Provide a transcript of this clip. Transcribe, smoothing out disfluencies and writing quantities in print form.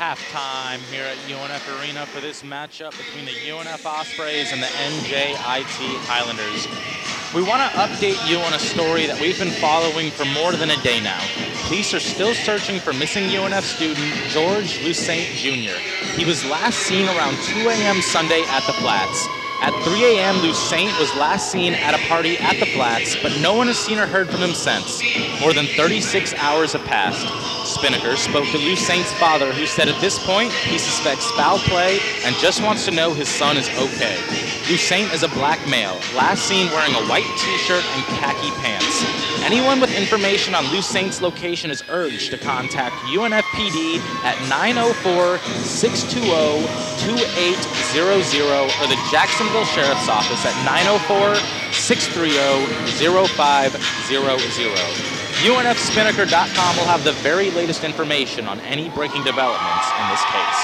halftime here at UNF Arena for this matchup between the UNF Ospreys and the NJIT Highlanders. We want to update you on a story that we've been following for more than a day now. Police are still searching for missing UNF student George Lusaint Jr. He was last seen around 2 a.m. Sunday at the Flats. At 3 a.m., Lusaint was last seen at a party at the Flats, but no one has seen or heard from him since. More than 36 hours have passed. Spinnaker spoke to Lusaint's father, who said at this point he suspects foul play and just wants to know his son is okay. Lusaint is a black male, last seen wearing a white t-shirt and khaki pants. Anyone with information on Lusaint's location is urged to contact UNFPD at 904-620-2800 or the Jacksonville Sheriff's Office at 904-630-0500. UNFspinnaker.com will have the very latest information on any breaking developments in this case.